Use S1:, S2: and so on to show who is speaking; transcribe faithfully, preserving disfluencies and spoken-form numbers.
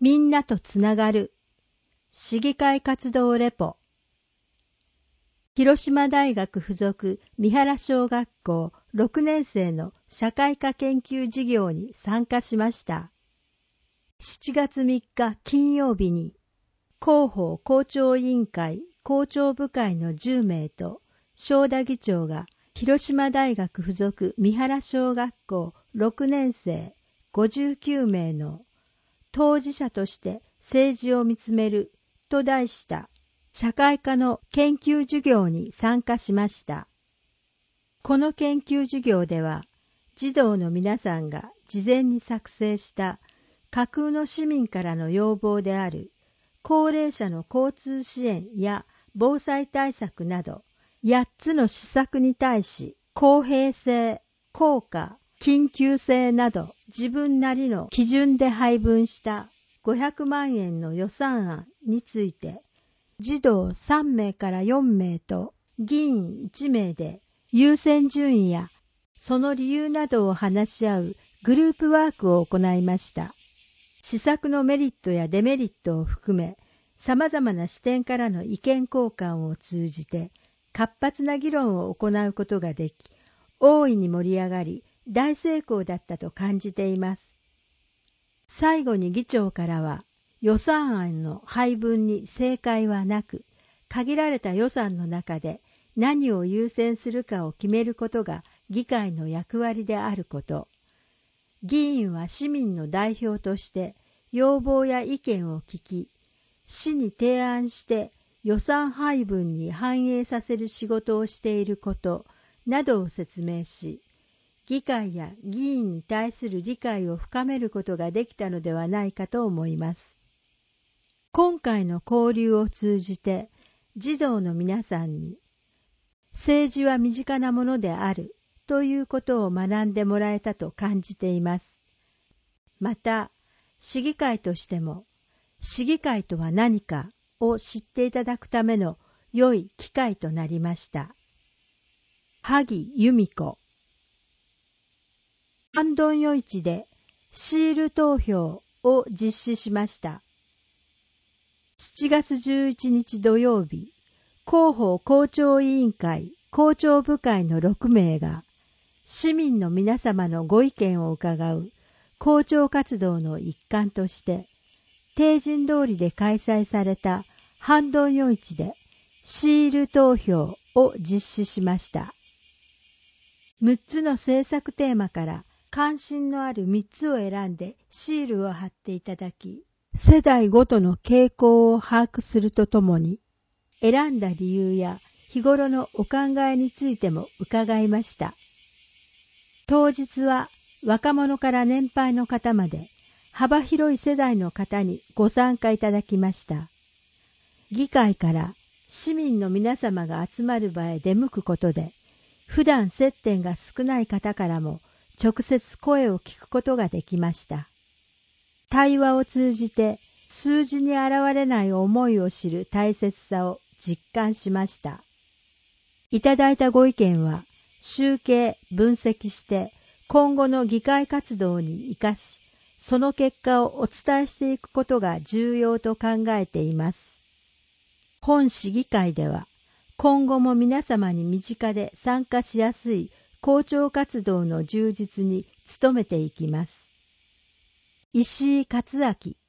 S1: みんなとつながる市議会活動レポ。広島大学附属三原小学校ろくねん生の社会科研究事業に参加しました。しちがつみっか金曜日に広報校長委員会校長部会のじゅうめいと正田議長が広島大学附属三原小学校ろくねん生ごじゅうきゅうめいの当事者として政治を見つめると題した社会科の研究授業に参加しました。この研究授業では児童の皆さんが事前に作成した架空の市民からの要望である高齢者の交通支援や防災対策などやっつの施策に対し公平性、効果、緊急性など自分なりの基準で配分したごひゃくまんえんの予算案について児童さんめいからよんめいと議員いちめいで優先順位やその理由などを話し合うグループワークを行いました。施策のメリットやデメリットを含め様々な視点からの意見交換を通じて活発な議論を行うことができ、大いに盛り上がり大成功だったと感じています。最後に議長からは予算案の配分に正解はなく、限られた予算の中で何を優先するかを決めることが議会の役割であること。議員は市民の代表として要望や意見を聞き、市に提案して予算配分に反映させる仕事をしていることなどを説明し、議会や議員に対する理解を深めることができたのではないかと思います。今回の交流を通じて児童の皆さんに政治は身近なものであるということを学んでもらえたと感じています。また、市議会としても市議会とは何かを知っていただくための良い機会となりました。萩由美子。ハンドン夜市でシール投票を実施しました。しちがつじゅういちにち土曜日、広報校長委員会校長部会のろくめいが市民の皆様のご意見を伺う校長活動の一環として定人通りで開催されたハンドン夜市でシール投票を実施しました。むっつの政策テーマから関心のあるみっつを選んでシールを貼っていただき、世代ごとの傾向を把握するとともに、選んだ理由や日頃のお考えについても伺いました。当日は若者から年配の方まで幅広い世代の方にご参加いただきました。議会から市民の皆様が集まる場へ出向くことで、普段接点が少ない方からも直接声を聞くことができました。対話を通じて数字に現れない思いを知る大切さを実感しました。いただいたご意見は集計・分析して今後の議会活動に生かし、その結果をお伝えしていくことが重要と考えています。本市議会では今後も皆様に身近で参加しやすい校長活動の充実に努めていきます。石井勝明